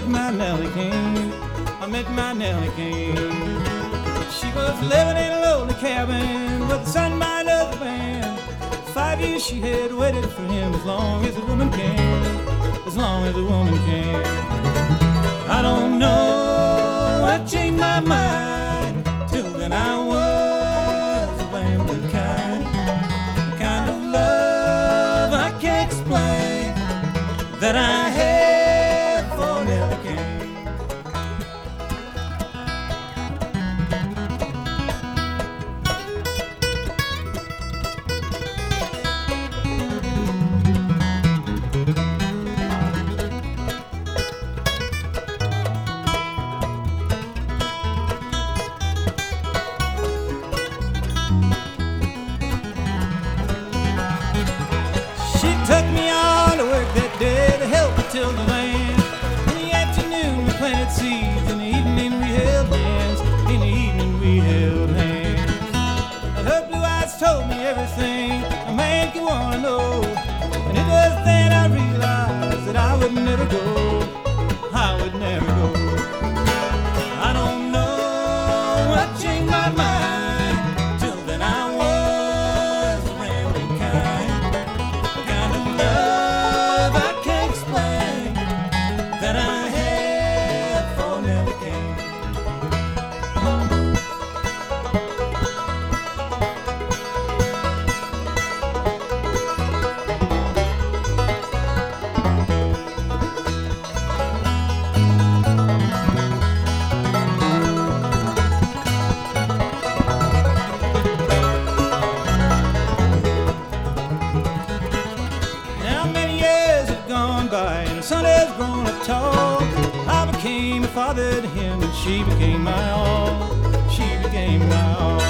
met my Nellie King. I met my Nellie King. She was living in a lonely cabin with the sunlight of the band. 5 years she had waited for him as long as a woman can, as long as a woman can. I don't know, I changed my mind. Till then I was a rambling kind, the kind of love I can't explain that I had for Nellie King. She took me on to work that day to help her till the land. In the afternoon we planted seeds, in the evening we held hands, in the evening we held hands. And her blue eyes told me everything a man can want to know. And it was then I realized that I would never go, I would never go. I don't know, I changed my mind. Till then I was a rambling kind, the kind of love I can't explain that I had for Nellie King. Now many years have gone by and the son has grown up tall. I became a father to him and she became my all. She became my all.